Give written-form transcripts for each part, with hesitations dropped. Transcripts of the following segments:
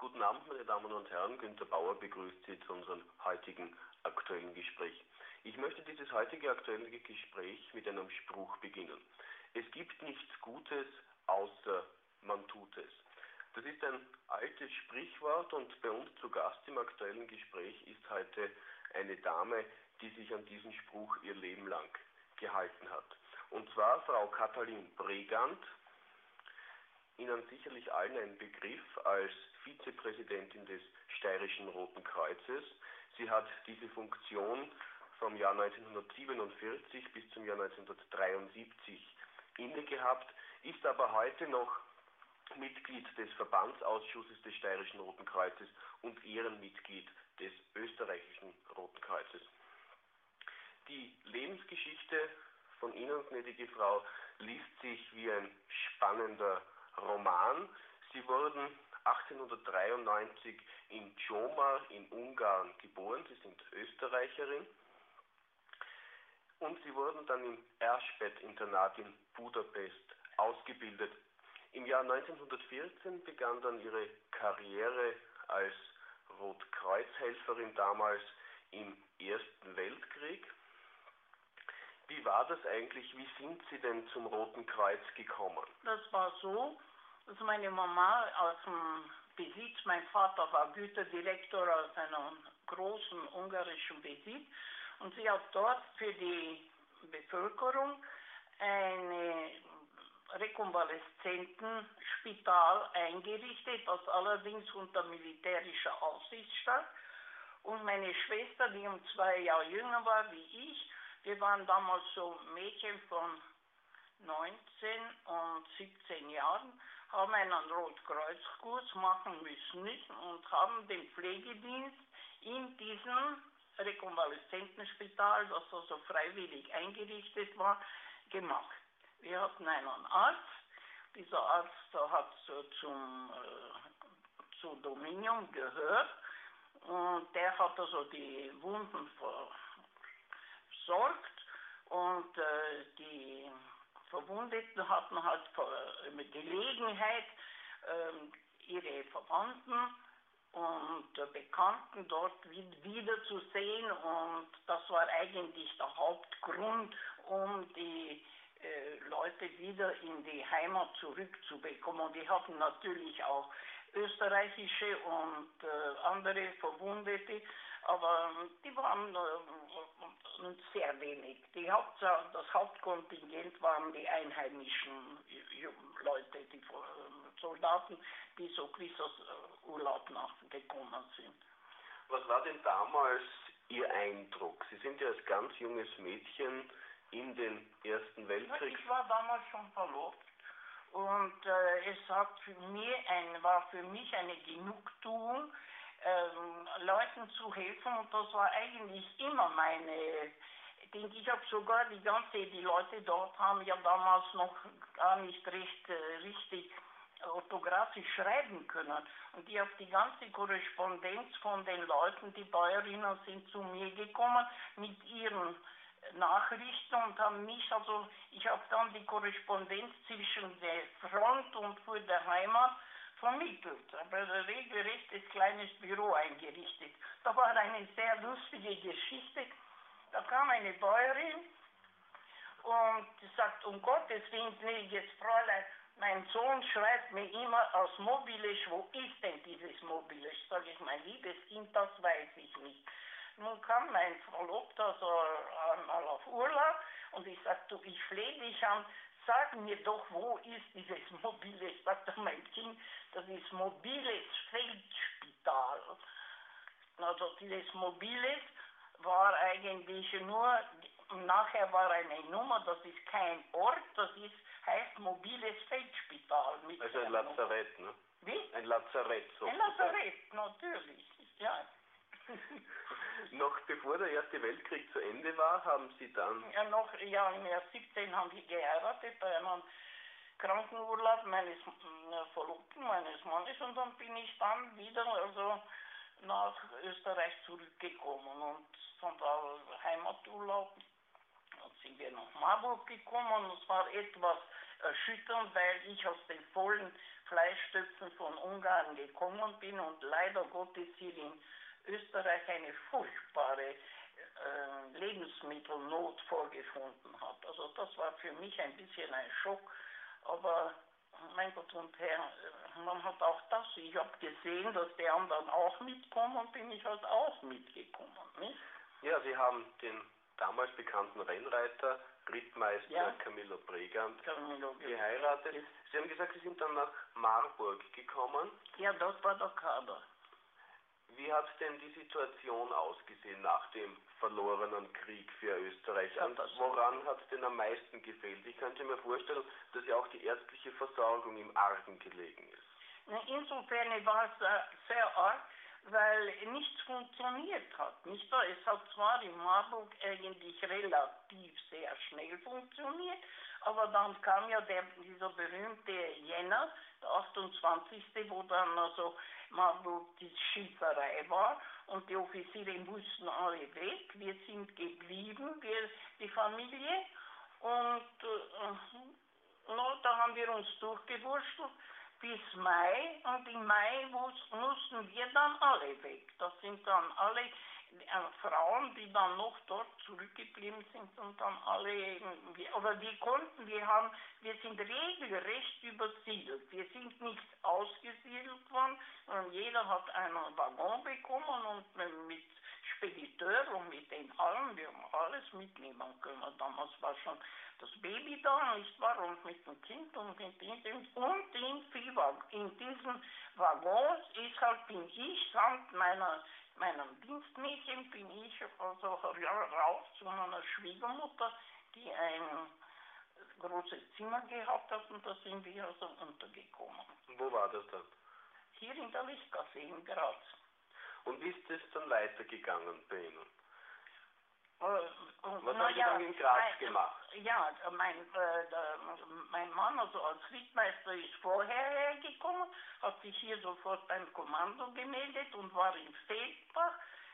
Guten Abend, meine Damen und Herren. Günter Bauer begrüßt Sie zu unserem heutigen aktuellen Gespräch. Ich möchte dieses heutige aktuelle Gespräch mit einem Spruch beginnen. Es gibt nichts Gutes, außer man tut es. Das ist ein altes Sprichwort und bei uns zu Gast im aktuellen Gespräch ist heute eine Dame, die sich an diesen Spruch ihr Leben lang gehalten hat. Und zwar Frau Katalin Bregant, Ihnen sicherlich allen ein Begriff als Vizepräsidentin des Steirischen Roten Kreuzes. Sie hat diese Funktion vom Jahr 1947 bis zum Jahr 1973 inne gehabt, ist aber heute noch Mitglied des Verbandsausschusses des Steirischen Roten Kreuzes und Ehrenmitglied des Österreichischen Roten Kreuzes. Die Lebensgeschichte von Ihnen, gnädige Frau, liest sich wie ein spannender Roman. Sie wurden 1893 in Csoma in Ungarn geboren, Sie sind Österreicherin, und Sie wurden dann im Erzspädt-Internat in Budapest ausgebildet. Im Jahr 1914 begann dann Ihre Karriere als Rotkreuzhelferin damals im Ersten Weltkrieg. Wie war das eigentlich? Wie sind Sie denn zum Roten Kreuz gekommen? Das war so, dass meine Mama aus dem Besitz, mein Vater war Güterdirektor aus einem großen ungarischen Besitz, und sie hat dort für die Bevölkerung ein Rekonvaleszentenspital eingerichtet, das allerdings unter militärischer Aufsicht stand. Und meine Schwester, die 2 Jahre jünger war wie ich, wir waren damals so Mädchen von 19 und 17 Jahren, haben einen Rotkreuzkurs machen müssen und haben den Pflegedienst in diesem Rekonvaleszentenspital, das also freiwillig eingerichtet war, gemacht. Wir hatten einen Arzt, dieser Arzt hat zu Dominium gehört, und der hat also die Wunden versorgt, und die Verwundeten hatten halt Gelegenheit, ihre Verwandten und Bekannten dort wiederzusehen, und das war eigentlich der Hauptgrund, um die Leute wieder in die Heimat zurückzubekommen. Und die hatten natürlich auch österreichische und andere Verwundete, aber die waren sehr wenig. Das Hauptkontingent waren die einheimischen Leute, die Soldaten, die so Christusurlaub nachgekommen sind. Was war denn damals Ihr Eindruck? Sie sind ja als ganz junges Mädchen in den Ersten Weltkrieg. Ich war damals schon verlobt, und es war für mich eine Genugtuung, Leuten zu helfen, und das war eigentlich immer ich habe sogar die Leute dort haben ja damals noch gar nicht richtig orthografisch schreiben können. Und ich habe die ganze Korrespondenz von den Leuten, die Bäuerinnen sind zu mir gekommen mit ihren Nachrichten und haben ich habe dann die Korrespondenz zwischen der Front und für der Heimat vermittelt. Ich habe ein regelrechtes kleines Büro eingerichtet. Da war eine sehr lustige Geschichte. Da kam eine Bäuerin und sagt, um Gottes Willen, gnädiges Fräulein, mein Sohn schreibt mir immer aus Mobilesch, wo ist denn dieses Mobilesch? Sag ich, mein liebes Kind, das weiß ich nicht. Nun kam mein Verlobter so einmal auf Urlaub, und ich sagte, du, ich flehe dich an, sag mir doch, wo ist dieses Mobiles? Sagt er, mein Kind, das ist Mobiles Feldspital. Also dieses Mobiles war eigentlich nur, nachher war eine Nummer, das ist kein Ort, heißt Mobiles Feldspital. Also ein Lazarett, ne? Wie? Ein Lazarett, so. Ein Lazarett, natürlich, ja. Noch bevor der Erste Weltkrieg zu Ende war, haben Sie dann... Ja, im Jahr 17 haben wir geheiratet bei einem Krankenurlaub meines Verlobten, meines Mannes, und dann bin ich dann wieder nach Österreich zurückgekommen, und von der Heimaturlaub sind wir nach Marburg gekommen. Es war etwas erschütternd, weil ich aus den vollen Fleischstöpfen von Ungarn gekommen bin und leider Gottes hier in Österreich eine furchtbare Lebensmittelnot vorgefunden habe. Also das war für mich ein bisschen ein Schock, aber mein Gott und Herr, man hat auch das, ich habe gesehen, dass die anderen auch mitkommen und bin ich halt auch mitgekommen, nicht? Ja, Sie haben den damals bekannten Rennreiter, Rittmeister Camillo Bregant, geheiratet. Sie haben gesagt, Sie sind dann nach Marburg gekommen. Ja, dort war der Kader. Wie hat denn die Situation ausgesehen nach dem verlorenen Krieg für Österreich? Und woran hat es denn am meisten gefehlt? Ich könnte mir vorstellen, dass ja auch die ärztliche Versorgung im Argen gelegen ist. Insofern war es sehr arg, weil nichts funktioniert hat, nicht wahr? Es hat zwar in Marburg eigentlich relativ sehr schnell funktioniert, aber dann kam ja dieser berühmte Jänner, der 28., wo dann also Marburg die Schießerei war und die Offiziere mussten alle weg. Wir sind geblieben, die Familie, und da haben wir uns durchgewurschtelt bis Mai, und im Mai mussten wir dann alle weg. Das sind dann alle Frauen, die dann noch dort zurückgeblieben sind, und dann alle, oder wir sind regelrecht übersiedelt. Wir sind nicht ausgesiedelt worden, sondern jeder hat einen Waggon bekommen und mit Spediteur und mit den allen, wir haben alles mitnehmen können. Damals war schon das Baby da, nicht wahr, und mit dem Kind und mit diesem, und in diesen Waggons bin ich samt meinem Dienstmädchen bin ich also rauf zu meiner Schwiegermutter, die ein großes Zimmer gehabt hat, und da sind wir also untergekommen. Wo war das dann? Hier in der Lichtgasse in Graz. Und wie ist es dann weitergegangen bei Ihnen? Was haben Sie dann in Graz gemacht? Ja, mein Mann, also als Rittmeister, ist vorher hergekommen, hat sich hier sofort beim Kommando gemeldet und war in Feldbach.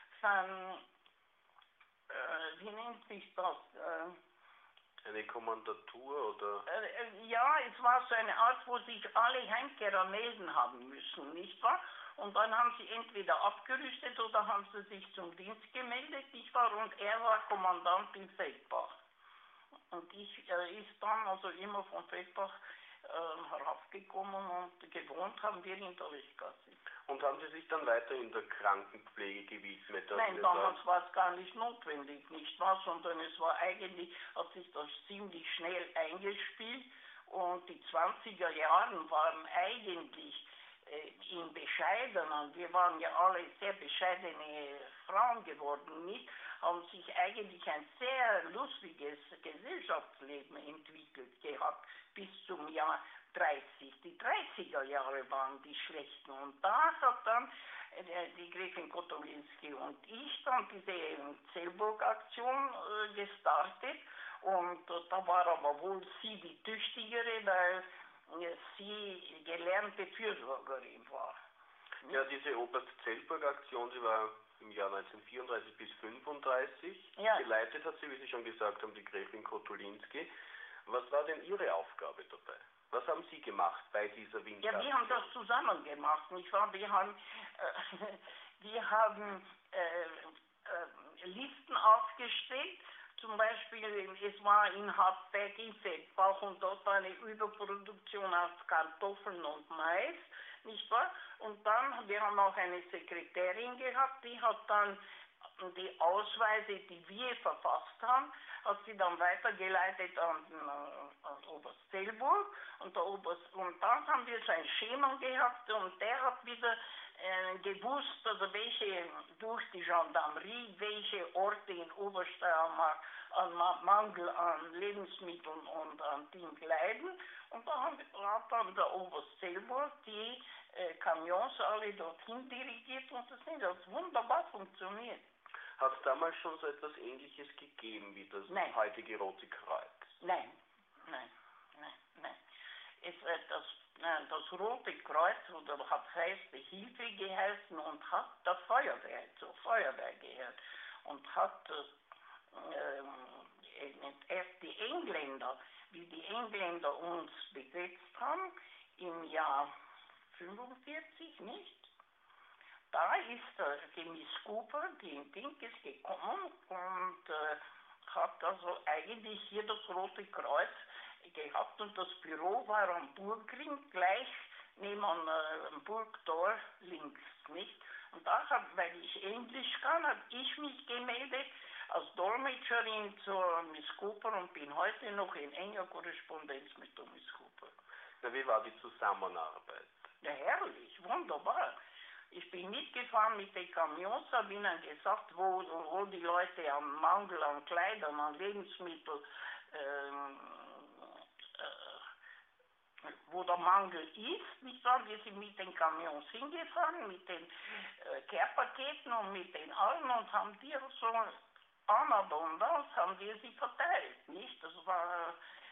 Wie nennt sich das? Eine Kommandatur oder? Ja, es war so eine Art, wo sich alle Heimkehrer melden haben müssen, nicht wahr? Und dann haben sie entweder abgerüstet oder haben sie sich zum Dienst gemeldet, nicht wahr? Und er war Kommandant in Feldbach. Und ich ist dann also immer von Feldbach heraufgekommen, und gewohnt haben wir in der Lichtgasse. Und haben Sie sich dann weiterhin der Krankenpflege gewidmet? Nein, damals war es gar nicht notwendig, nicht wahr, sondern es war eigentlich, hat sich das ziemlich schnell eingespielt, und die 20er Jahre waren eigentlich im Bescheidenen, wir waren ja alle sehr bescheidene Frauen geworden, nicht, haben sich eigentlich ein sehr lustiges Gesellschaftsleben entwickelt gehabt bis zum Jahr 30. Die 30er Jahre waren die schlechten, und da hat dann die Gräfin Kotolinski und ich dann diese Zellburg-Aktion gestartet, und da war aber wohl sie die Tüchtigere, weil sie gelernte Fürsorgerin war. Ja, diese Oberst-Zellburg-Aktion, die war im Jahr 1934 bis 1935. Ja. Geleitet hat sie, wie Sie schon gesagt haben, die Gräfin Kotolinski. Was war denn Ihre Aufgabe dabei? Was haben Sie gemacht bei dieser Winteraktion? Ja, wir haben das zusammen gemacht, nicht wahr? Wir haben Listen aufgestellt. Zum Beispiel, es war in Hartberg in Feldbach, und dort war eine Überproduktion aus Kartoffeln und Mais, nicht wahr? Und dann, wir haben auch eine Sekretärin gehabt, die hat dann die Ausweise, die wir verfasst haben, hat sie dann weitergeleitet an Oberst Zellburg, und dann haben wir so ein Schema gehabt, und der hat wieder gewusst, also welche durch die Gendarmerie, welche Orte in Obersteiermark an Mangel an Lebensmitteln und an Ding leiden, und da hat dann der Oberst Zellburg die Kamions alle dorthin dirigiert, und das hat wunderbar funktioniert. Hat es damals schon so etwas Ähnliches gegeben wie das heutige Rote Kreuz? Nein. Das Rote Kreuz hat Erste Hilfe geheißen und hat zur Feuerwehr gehört und hat erst die Engländer, wie die Engländer uns besetzt haben, im Jahr 45, nicht? Da ist die Miss Cooper, die in Dinkes gekommen und hat also eigentlich hier das Rote Kreuz gehabt und das Büro war am Burgring, gleich neben dem Burgtor links, nicht? Und da weil ich Englisch kann, habe ich mich gemeldet als Dolmetscherin zur Miss Cooper und bin heute noch in enger Korrespondenz mit der Miss Cooper. Na, wie war die Zusammenarbeit? Ja, herrlich, wunderbar. Ich bin mitgefahren mit den Kamions, habe ihnen gesagt, wo die Leute am Mangel an Kleidern, an Lebensmitteln, wo der Mangel ist, nicht wahr? Wir sind mit den Kamions hingefahren, mit den Care-Paketen und mit den allen und haben die so en abondance, haben wir sie verteilt, nicht? Das war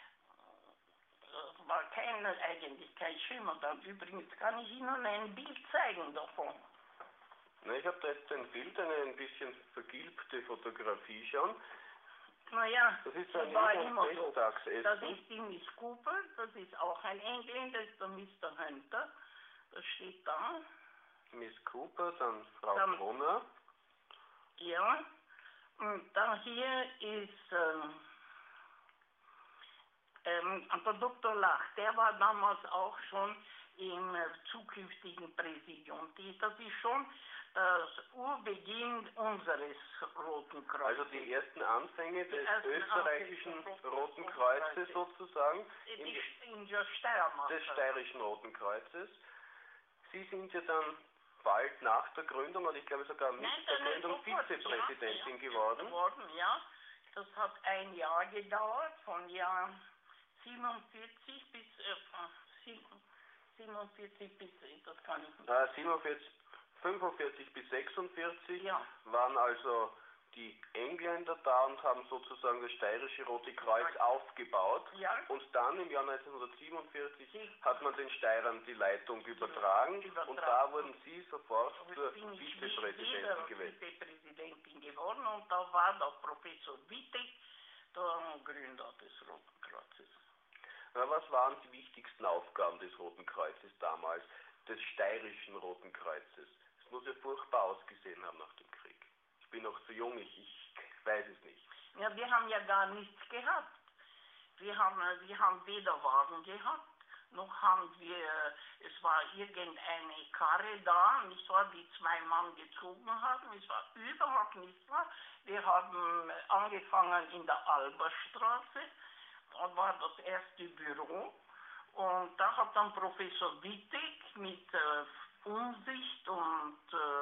eigentlich kein Schimmer. Dann übrigens kann ich Ihnen ein Bild zeigen davon. Na, ich habe da jetzt ein Bild, eine ein bisschen vergilbte Fotografie schon. Naja, das ist so ein war immer so. Festtagsessen. Das ist die Miss Cooper, das ist auch ein Engländer, das ist der Mr. Hunter. Das steht da. Miss Cooper, dann Frau Brunner. Ja, und dann hier ist der Dr. Lach, der war damals auch schon im zukünftigen Präsidium. Das ist schon das Urbeginn unseres Roten Kreuzes. Also die ersten Anfänge des österreichischen Roten Kreuzes sozusagen. In der Steiermark. Des steirischen Roten Kreuzes. Sie sind ja dann bald nach der Gründung, oder ich glaube sogar mit der Gründung Vizepräsidentin geworden. Ja, das hat ein Jahr gedauert, von Jahr 47 bis 47 bis, das kann ich nicht. 45 bis 46 ja. waren also die Engländer da und haben sozusagen das steirische Rote Kreuz aufgebaut. Ja. Und dann im Jahr 1947 hat man den Steirern die Leitung übertragen. Und da wurden Sie sofort zur Vizepräsidentin gewählt. Vizepräsidentin geworden und da war der Professor Wittek der Gründer des Roten Kreuzes. Na, was waren die wichtigsten Aufgaben des Roten Kreuzes damals, des steirischen Roten Kreuzes? Es muss ja furchtbar ausgesehen haben nach dem Krieg. Ich bin noch zu jung, ich weiß es nicht. Ja, wir haben ja gar nichts gehabt. Wir haben weder Wagen gehabt, noch haben wir, es war irgendeine Karre da, nicht wahr, die 2 Mann gezogen haben. Es war überhaupt nicht wahr. Wir haben angefangen in der Alberstraße, da war das erste Büro. Und da hat dann Professor Wittek mit Umsicht und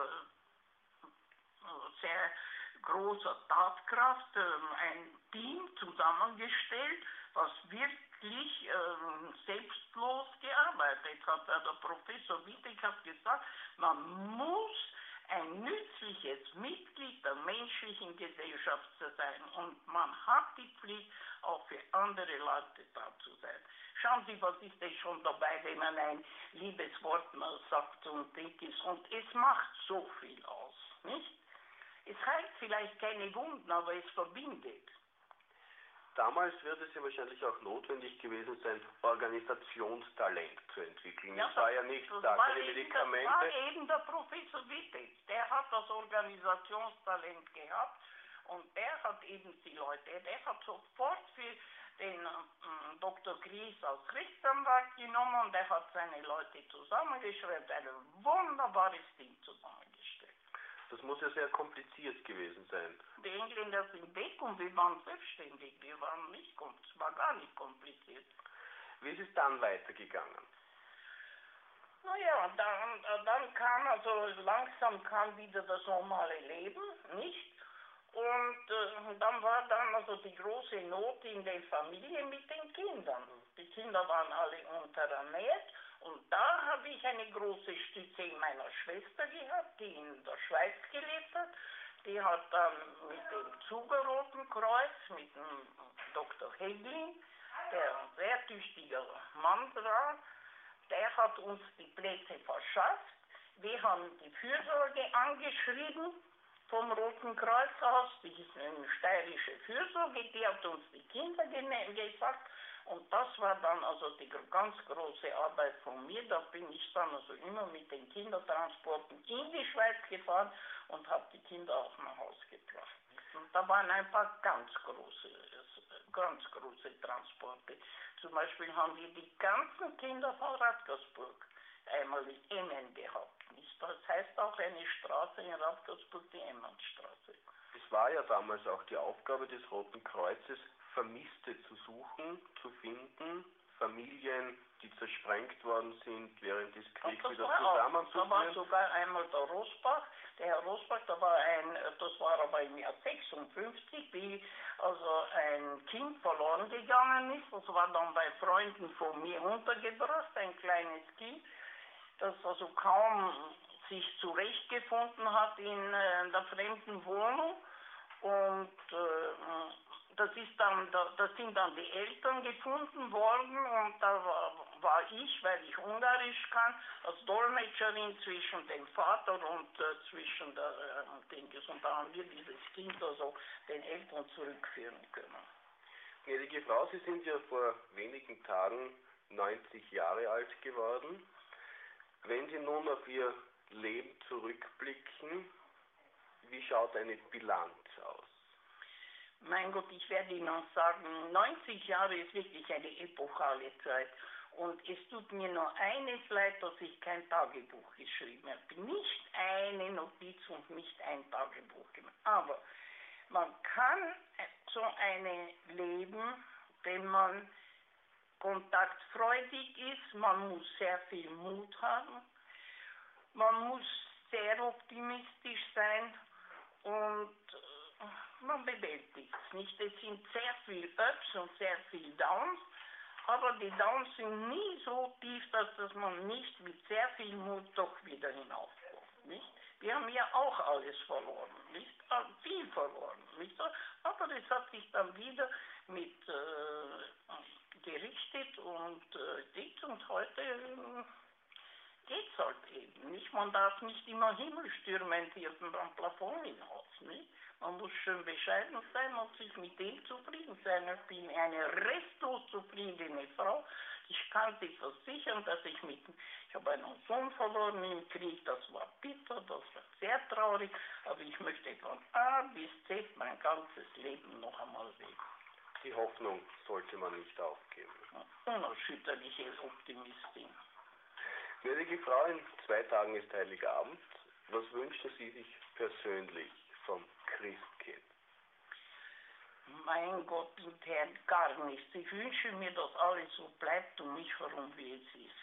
sehr großer Tatkraft ein Team zusammengestellt, was wirklich selbstlos gearbeitet hat. Der Professor Wittek hat gesagt, man muss ein nützliches Mitglied der menschlichen Gesellschaft zu sein und man hat die Pflicht, auch für andere Leute da zu sein. Schauen Sie, was ist denn schon dabei, wenn man ein liebes Wort mal sagt und dick ist, und es macht so viel aus, nicht? Es heilt vielleicht keine Wunden, aber es verbindet. Damals wird es ja wahrscheinlich auch notwendig gewesen sein, Organisationstalent zu entwickeln. Ja, es war ja nicht da, keine Medikamente. Das war eben der Professor Wittek. Der hat das Organisationstalent gehabt und der hat eben die Leute, der hat sofort für den Dr. Gries als Rechtsanwalt genommen und der hat seine Leute zusammengeschrieben, ein wunderbares Team zusammengestellt. Das muss ja sehr kompliziert gewesen sein. Die Engländer sind weg und wir waren selbstständig. Es war gar nicht kompliziert. Wie ist es dann weitergegangen? Naja, dann kam langsam kam wieder das normale Leben, nicht? Und dann war also die große Not in der Familie mit den Kindern. Die Kinder waren alle unterernährt und da habe ich eine große Stütze in meiner Schwester gehabt, die in der Schweiz gelebt hat. Die hat dann mit dem Zugerroten Kreuz, mit dem Dr. Heglin, der ein sehr tüchtiger Mann war, der hat uns die Plätze verschafft. Wir haben die Fürsorge angeschrieben, vom Roten Kreuz aus, die ist eine steirische Fürsorge, die hat uns die Kinder gesagt. Und das war dann also die ganz große Arbeit von mir. Da bin ich dann also immer mit den Kindertransporten in die Schweiz gefahren und habe die Kinder auch nach Hause gebracht. Und da waren ein paar ganz große Transporte. Zum Beispiel haben wir die ganzen Kinder von Radgersburg einmal in Emmen gehabt. Nicht? Das heißt auch eine Straße in Radgersburg, die Emmenstraße. Es war ja damals auch die Aufgabe des Roten Kreuzes, Vermisste zu suchen, zu finden, Familien, die zersprengt worden sind, während des Kriegs wieder zusammenzuführen. Da war sogar einmal der Rosbach, der Herr Rosbach, das war aber im Jahr 56, wie also ein Kind verloren gegangen ist. Das war dann bei Freunden von mir untergebracht, ein kleines Kind, das also kaum sich zurechtgefunden hat in der fremden Wohnung. Und das sind dann die Eltern gefunden worden und da war ich, weil ich Ungarisch kann, als Dolmetscherin zwischen dem Vater und zwischen Dinges. Und da haben wir dieses Kind also den Eltern zurückführen können. Gnädige Frau, Sie sind ja vor wenigen Tagen 90 Jahre alt geworden. Wenn Sie nun auf Ihr Leben zurückblicken, wie schaut eine Bilanz aus? Mein Gott, ich werde Ihnen sagen, 90 Jahre ist wirklich eine epochale Zeit. Und es tut mir nur eines leid, dass ich kein Tagebuch geschrieben habe. Nicht eine Notiz und nicht ein Tagebuch gemacht. Aber man kann so eine leben, wenn man kontaktfreudig ist, man muss sehr viel Mut haben, man muss sehr optimistisch sein und man bewältigt es nicht. Es sind sehr viel Ups und sehr viel Downs, aber die Downs sind nie so tief, dass man nicht mit sehr viel Mut doch wieder hinaufkommt. Nicht? Wir haben ja auch alles verloren, nicht? Viel verloren, nicht? Aber es hat sich dann wieder mit gerichtet und heute geht's halt eben nicht. Man darf nicht immer himmelstürmend irgendwann Plafond hinaus, nicht? Man muss schön bescheiden sein und sich mit dem zufrieden sein. Ich bin eine restlos zufriedene Frau. Ich kann Sie versichern, dass ich habe einen Sohn verloren im Krieg, das war bitter, das war sehr traurig, aber ich möchte von A bis Z mein ganzes Leben noch einmal leben. Die Hoffnung sollte man nicht aufgeben. Unerschütterliche Optimistin. Gnädige Frau, in 2 Tagen ist Heiligabend. Was wünschen Sie sich persönlich vom Christkind? Mein Gott und Herr, gar nichts. Ich wünsche mir, dass alles so bleibt um mich herum, wie es ist.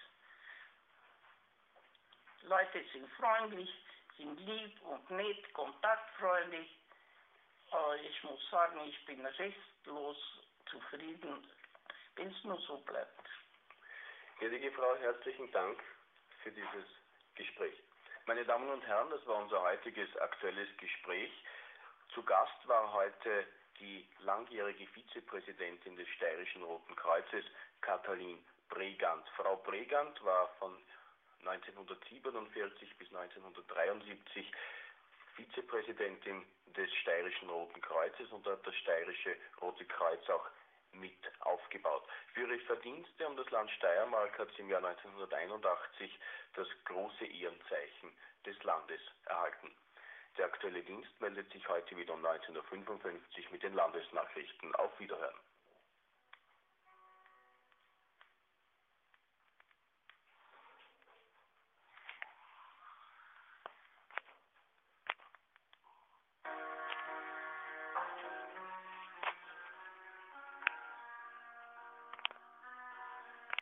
Leute sind freundlich, sind lieb und nett, kontaktfreudig. Aber ich muss sagen, ich bin restlos zufrieden, wenn es nur so bleibt. Gnädige Frau, herzlichen Dank für dieses Gespräch. Meine Damen und Herren, das war unser heutiges aktuelles Gespräch. Zu Gast war heute die langjährige Vizepräsidentin des Steirischen Roten Kreuzes, Katalin Bregant. Frau Bregant war von 1947 bis 1973 Vizepräsidentin des Steirischen Roten Kreuzes und hat das Steirische Rote Kreuz auch mit aufgebaut. Für ihre Verdienste um das Land Steiermark hat sie im Jahr 1981 das große Ehrenzeichen des Landes erhalten. Der aktuelle Dienst meldet sich heute wieder um 19:55 Uhr mit den Landesnachrichten. Auf Wiederhören.